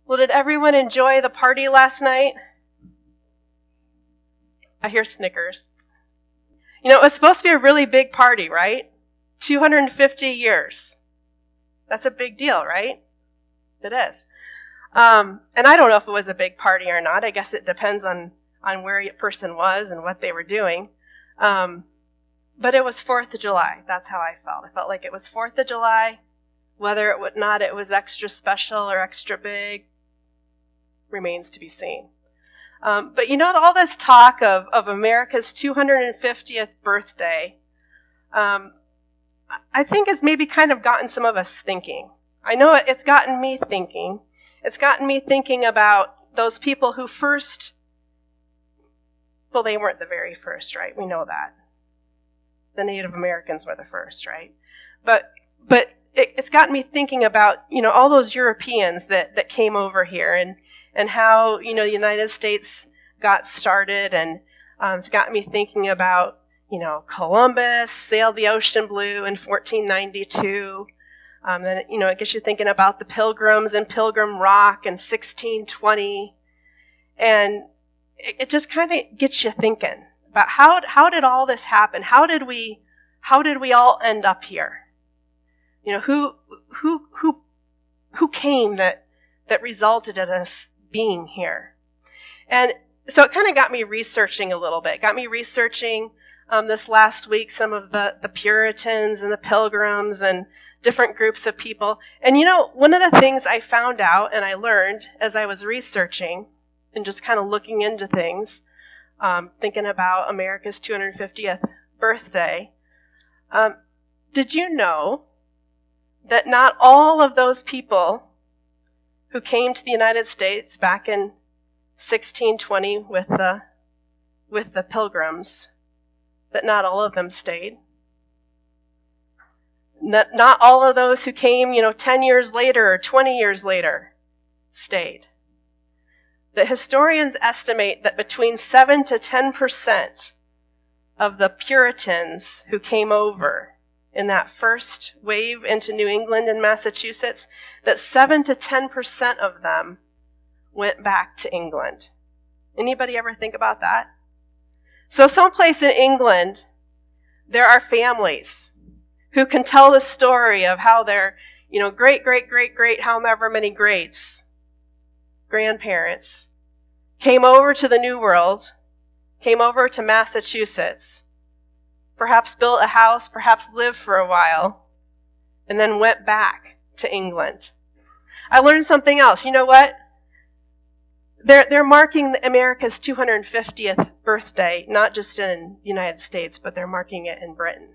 Well, did everyone enjoy the party last night? I hear snickers. You know, it was supposed to be a really big party, right? 250 years. That's a big deal, right? It is. And I don't know if it was a big party or not. I guess it depends on where a person was and what they were doing. But it was 4th of July. That's how I felt. I felt like it was 4th of July. Whether it was extra special or extra big remains to be seen. But you know, all this talk of America's 250th birthday, I think has maybe kind of gotten some of us thinking. I know it's gotten me thinking. It's gotten me thinking about those people who first, well, they weren't the very first, right? We know that. The Native Americans were the first, right? But it's gotten me thinking about, you know, all those Europeans that came over here and how, you know, the United States got started, and it's got me thinking about, you know, Columbus sailed the ocean blue in 1492. Then, you know, it gets you thinking about the Pilgrims and Pilgrim Rock in 1620. And it just kind of gets you thinking about how did all this happen? How did we all end up here? You know, who came that resulted in us being here? And so it kind of got me researching a little bit. Got me researching this last week some of the Puritans and the Pilgrims and different groups of people. And you know, one of the things I found out and I learned as I was researching and just kind of looking into things, thinking about America's 250th birthday, did you know that not all of those people who came to the United States back in 1620 with the Pilgrims, that not all of them stayed? Not all of those who came, you know, 10 years later or 20 years later stayed. The historians estimate that between 7 to 10% of the Puritans who came over in that first wave into New England and Massachusetts, that 7 to 10% of them went back to England. Anybody ever think about that? So someplace in England, there are families who can tell the story of how their, you know, great, however many greats, grandparents, came over to the New World, came over to Massachusetts, perhaps built a house, perhaps lived for a while, and then went back to England. I learned something else. You know what? They're marking America's 250th birthday, not just in the United States, but they're marking it in Britain.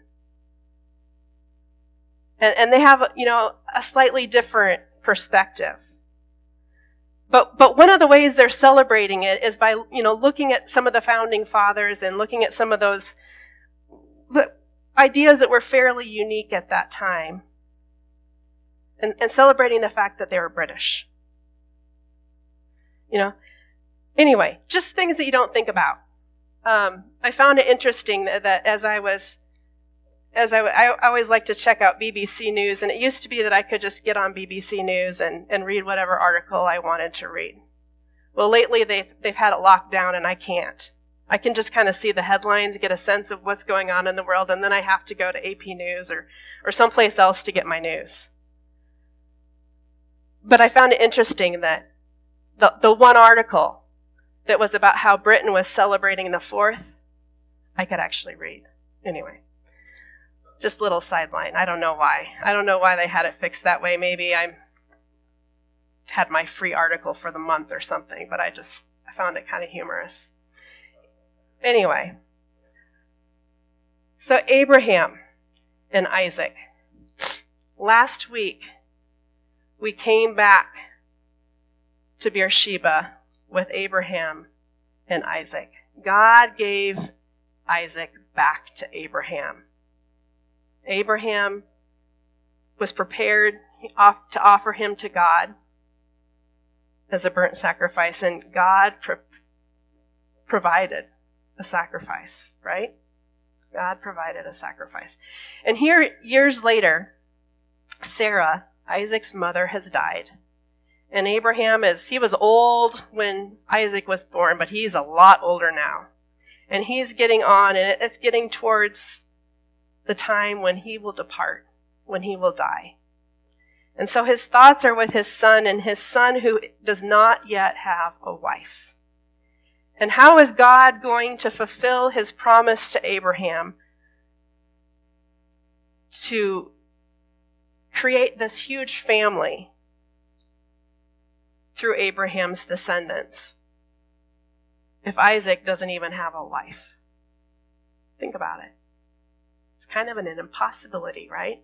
And they have, you know, a slightly different perspective. But one of the ways they're celebrating it is by, you know, looking at some of the founding fathers and looking at some of those ideas that were fairly unique at that time, and celebrating the fact that they were British. You know, anyway, just things that you don't think about. I found it interesting that I always like to check out BBC News, and it used to be that I could just get on BBC News and read whatever article I wanted to read. Well, lately they've had it locked down, and I can't. I can just kind of see the headlines, get a sense of what's going on in the world, and then I have to go to AP News or someplace else to get my news. But I found it interesting that the one article that was about how Britain was celebrating the 4th, I could actually read. Anyway. Just a little sideline. I don't know why. I don't know why they had it fixed that way. Maybe I had my free article for the month or something, but I found it kind of humorous. Anyway, so Abraham and Isaac. Last week, we came back to Beersheba with Abraham and Isaac. God gave Isaac back to Abraham. Abraham was prepared to offer him to God as a burnt sacrifice, and God provided a sacrifice, right? God provided a sacrifice. And here, years later, Sarah, Isaac's mother, has died. And Abraham he was old when Isaac was born, but he's a lot older now. And he's getting on, and it's getting towards the time when he will depart, when he will die. And so his thoughts are with his son, and his son who does not yet have a wife. And how is God going to fulfill his promise to Abraham to create this huge family through Abraham's descendants if Isaac doesn't even have a wife? Think about it. It's kind of an impossibility, right?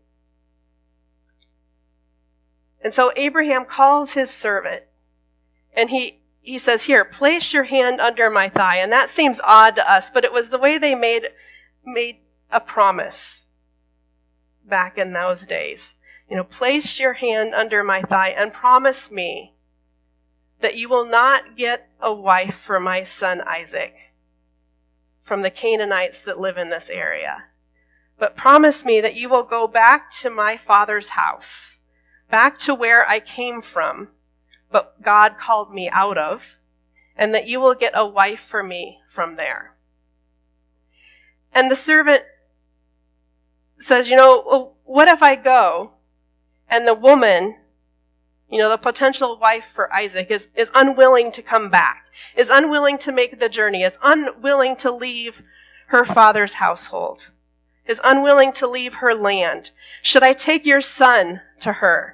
And so Abraham calls his servant, and he says, here, place your hand under my thigh. And that seems odd to us, but it was the way they made a promise back in those days. Place your hand under my thigh and promise me that you will not get a wife for my son Isaac from the Canaanites that live in this area. But promise me that you will go back to my father's house, back to where I came from, but God called me out of, and that you will get a wife for me from there. And the servant says, what if I go and the woman, the potential wife for Isaac is unwilling to come back, is unwilling to make the journey, is unwilling to leave her father's household, is unwilling to leave her land. Should I take your son to her?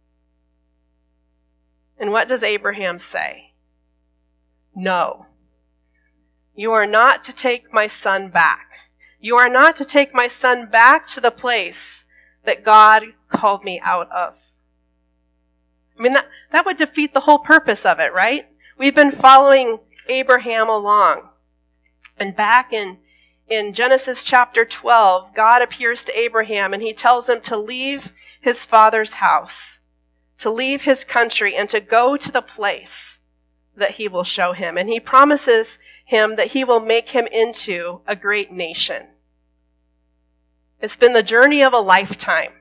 And what does Abraham say? No. You are not to take my son back. You are not to take my son back to the place that God called me out of. I mean, that would defeat the whole purpose of it, right? We've been following Abraham along. And back in Genesis chapter 12, God appears to Abraham and he tells him to leave his father's house, to leave his country, and to go to the place that he will show him. And he promises him that he will make him into a great nation. It's been the journey of a lifetime.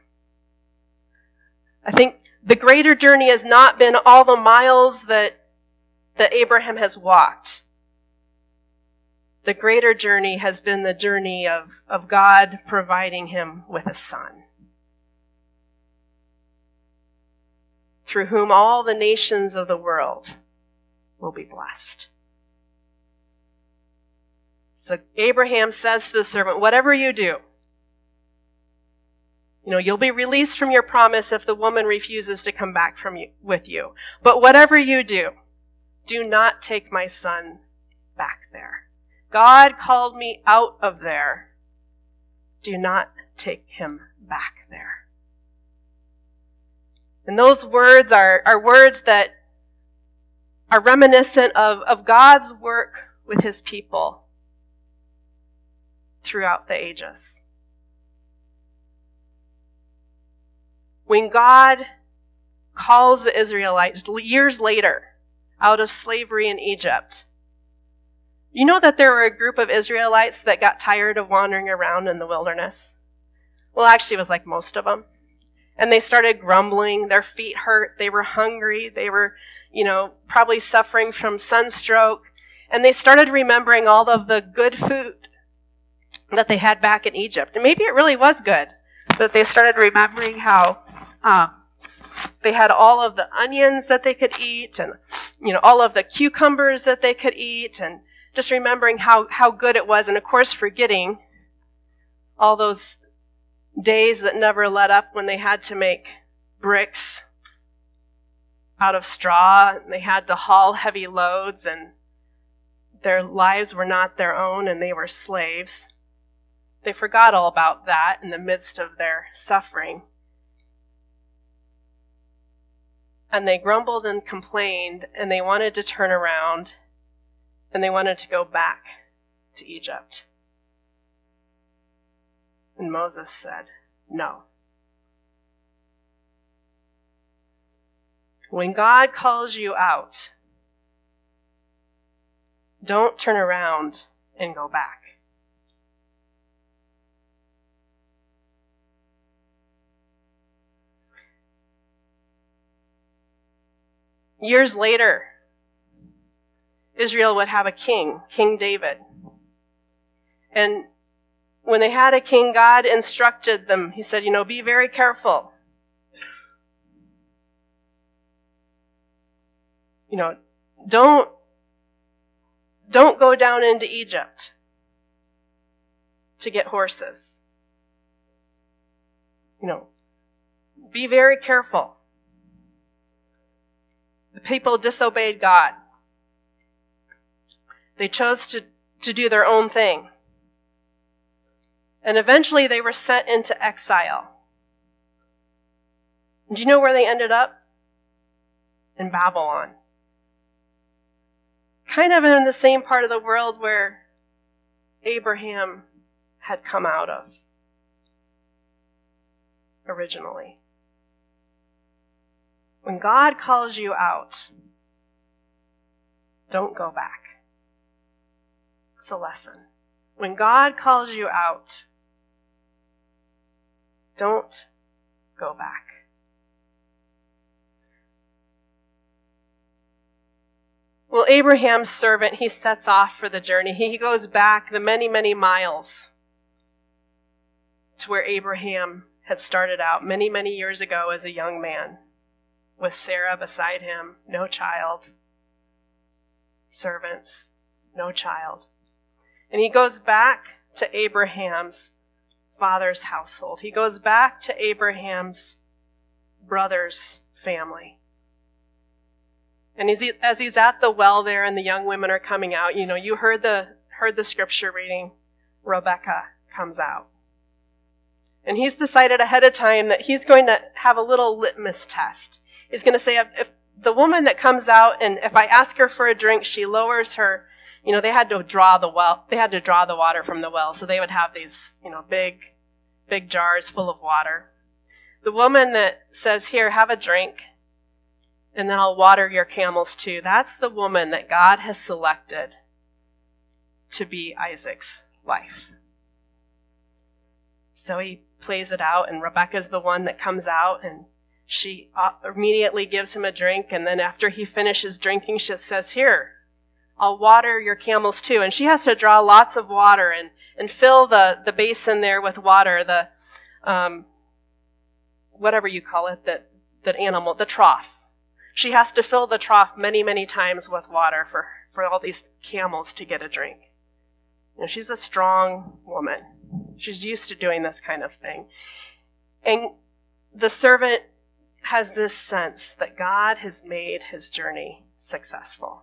I think the greater journey has not been all the miles that Abraham has walked. The greater journey has been the journey of God providing him with a son, through whom all the nations of the world will be blessed. So Abraham says to the servant, whatever you do, you'll be released from your promise if the woman refuses to come back with you. But whatever you do not take my son back there. God called me out of there. Do not take him back there. And those words are words that are reminiscent of God's work with his people throughout the ages. When God calls the Israelites years later out of slavery in Egypt, you know that there were a group of Israelites that got tired of wandering around in the wilderness? Well, actually, it was like most of them. And they started grumbling. Their feet hurt. They were hungry. They were, probably suffering from sunstroke. And they started remembering all of the good food that they had back in Egypt. And maybe it really was good, but they started remembering how they had all of the onions that they could eat, and all of the cucumbers that they could eat, and just remembering how good it was, and of course forgetting all those days that never let up when they had to make bricks out of straw, and they had to haul heavy loads, and their lives were not their own, and they were slaves. They forgot all about that in the midst of their suffering. And they grumbled and complained, and they wanted to turn around, and they wanted to go back to Egypt. And Moses said, no. When God calls you out, don't turn around and go back. Years later, Israel would have a king, King David. And when they had a king, God instructed them. He said, be very careful. Don't go down into Egypt to get horses. Be very careful. The people disobeyed God. They chose to do their own thing. And eventually they were sent into exile. And do you know where they ended up? In Babylon. Kind of in the same part of the world where Abraham had come out of originally. When God calls you out, don't go back. It's a lesson. When God calls you out, don't go back. Well, Abraham's servant, he sets off for the journey. He goes back the many, many miles to where Abraham had started out many, many years ago as a young man, with Sarah beside him, no child, servants, no child. And he goes back to Abraham's father's household. He goes back to Abraham's brother's family. And as he's at the well there and the young women are coming out, you heard the scripture reading, Rebecca comes out. And he's decided ahead of time that he's going to have a little litmus test. He's going to say, if the woman that comes out, and if I ask her for a drink, she lowers her, they had to draw the water from the well. So they would have these, big jars full of water. The woman that says, here, have a drink, and then I'll water your camels too. That's the woman that God has selected to be Isaac's wife. So he plays it out, and Rebecca's the one that comes out, and she immediately gives him a drink, and then after he finishes drinking, she says, here, I'll water your camels too. And she has to draw lots of water and fill the basin there with water, the whatever you call it, that animal, the trough. She has to fill the trough many, many times with water for all these camels to get a drink. She's a strong woman. She's used to doing this kind of thing. And the servant has this sense that God has made his journey successful.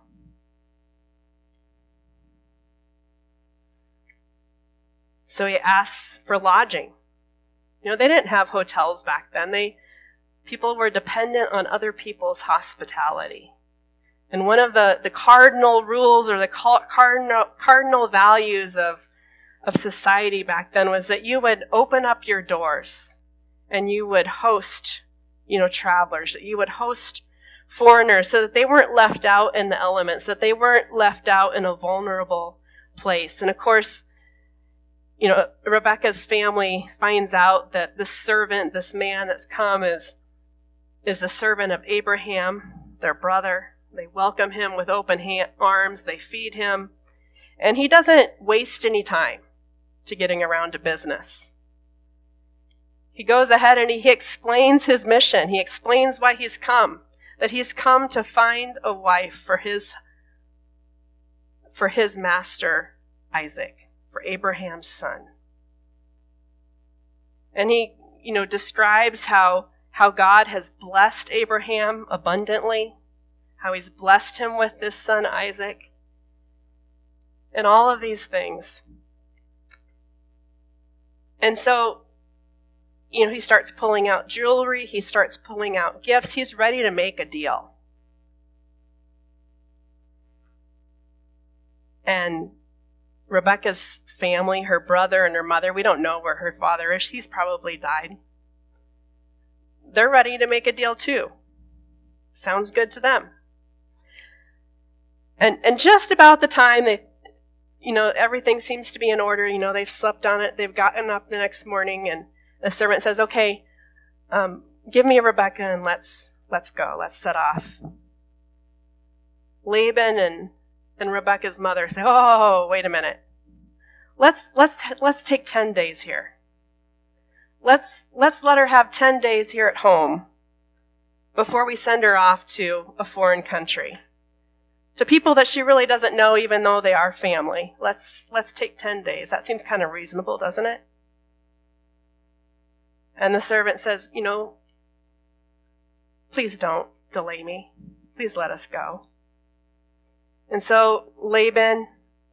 So he asks for lodging. They didn't have hotels back then. People were dependent on other people's hospitality. And one of the cardinal rules or the cardinal values of society back then was that you would open up your doors and you would host, travelers, that you would host foreigners so that they weren't left out in the elements, that they weren't left out in a vulnerable place. And of course, Rebecca's family finds out that this servant, this man that's come is the servant of Abraham, their brother. They welcome him with open arms. They feed him. And he doesn't waste any time to getting around to business. He goes ahead and he explains his mission. He explains why he's come, that he's come to find a wife for his master, Isaac, for Abraham's son. And he, describes how God has blessed Abraham abundantly, how he's blessed him with this son, Isaac, and all of these things. And so, he starts pulling out jewelry, he starts pulling out gifts, he's ready to make a deal. And Rebecca's family, her brother and her mother, we don't know where her father is. He's probably died. They're ready to make a deal too. Sounds good to them. And just about the time everything seems to be in order, they've slept on it, they've gotten up the next morning, and the servant says, okay, give me Rebecca and let's go, let's set off. Laban and Rebekah's mother say, oh, wait a minute. Let's take 10 days here. Let's let her have 10 days here at home before we send her off to a foreign country, to people that she really doesn't know, even though they are family. Let's take 10 days. That seems kind of reasonable, doesn't it? And the servant says, please don't delay me. Please let us go. And so Laban,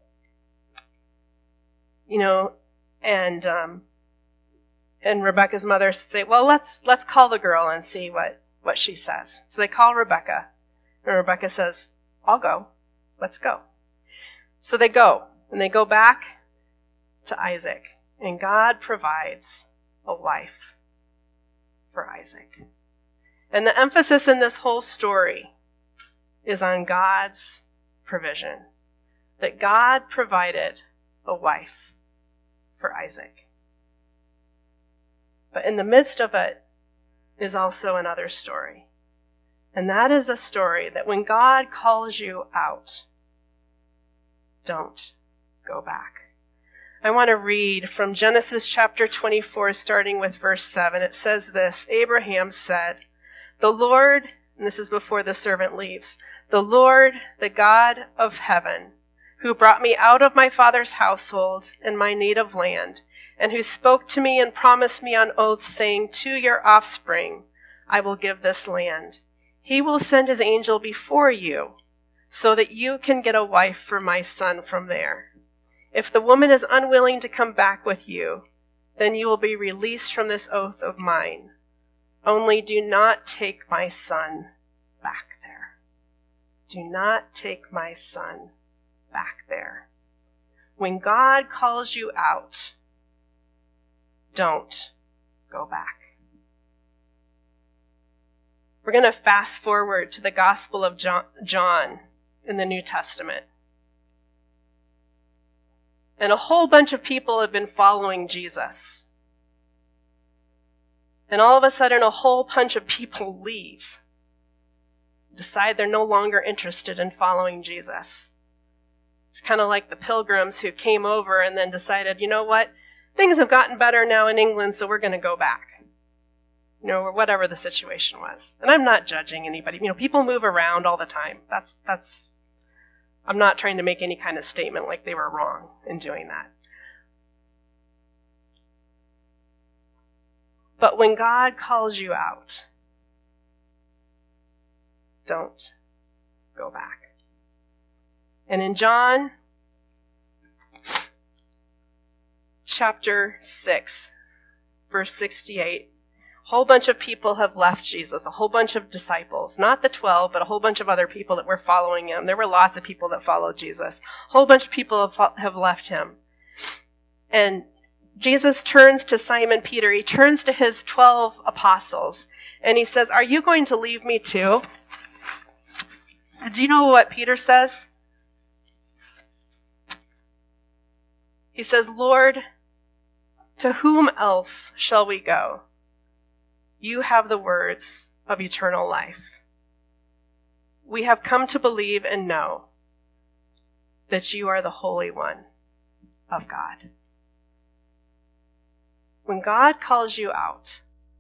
and Rebekah's mother say, well, let's call the girl and see what she says. So they call Rebekah, and Rebekah says, I'll go. Let's go. So they go, and they go back to Isaac, and God provides a wife for Isaac. And the emphasis in this whole story is on God's provision, that God provided a wife for Isaac. But in the midst of it is also another story. And that is a story that when God calls you out, don't go back. I want to read from Genesis chapter 24, starting with verse 7. It says this, Abraham said, the Lord, and this is before the servant leaves, the Lord, the God of heaven, who brought me out of my father's household and my native land, and who spoke to me and promised me on oath, saying, to your offspring I will give this land. He will send his angel before you, so that you can get a wife for my son from there. If the woman is unwilling to come back with you, then you will be released from this oath of mine. Only do not take my son back there. Do not take my son back there. When God calls you out, don't go back. We're going to fast forward to the Gospel of John in the New Testament. And a whole bunch of people have been following Jesus. And all of a sudden, a whole bunch of people leave, decide they're no longer interested in following Jesus. It's kind of like the pilgrims who came over and then decided, you know what? Things have gotten better now in England, so we're going to go back. Or whatever the situation was. And I'm not judging anybody. People move around all the time. I'm not trying to make any kind of statement like they were wrong in doing that. But when God calls you out, don't go back. And in John chapter 6, verse 68, a whole bunch of people have left Jesus, a whole bunch of disciples, not the 12, but a whole bunch of other people that were following him. There were lots of people that followed Jesus. A whole bunch of people have left him. And Jesus turns to Simon Peter. He turns to his 12 apostles, and he says, are you going to leave me too? And do you know what Peter says? He says, Lord, to whom else shall we go? You have the words of eternal life. We have come to believe and know that you are the Holy One of God. When God calls you out,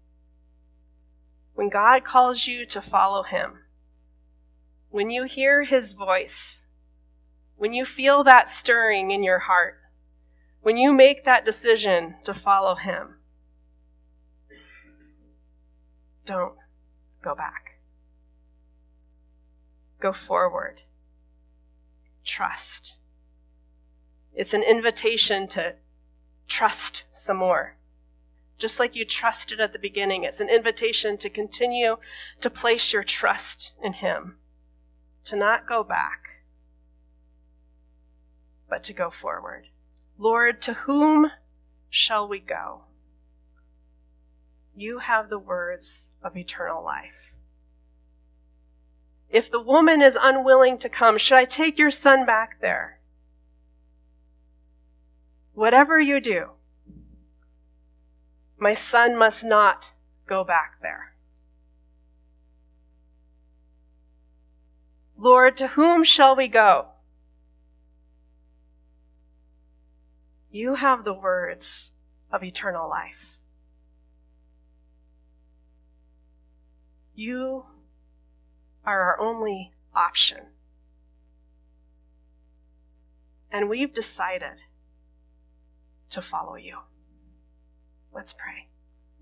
when God calls you to follow him, when you hear his voice, when you feel that stirring in your heart, when you make that decision to follow him, don't go back. Go forward. Trust. It's an invitation to trust some more. Just like you trusted at the beginning, it's an invitation to continue to place your trust in him, to not go back, but to go forward. Lord, to whom shall we go? You have the words of eternal life. If the woman is unwilling to come, should I take your son back there? Whatever you do, my son must not go back there. Lord, to whom shall we go? You have the words of eternal life. You are our only option. And we've decided to follow you. Let's pray.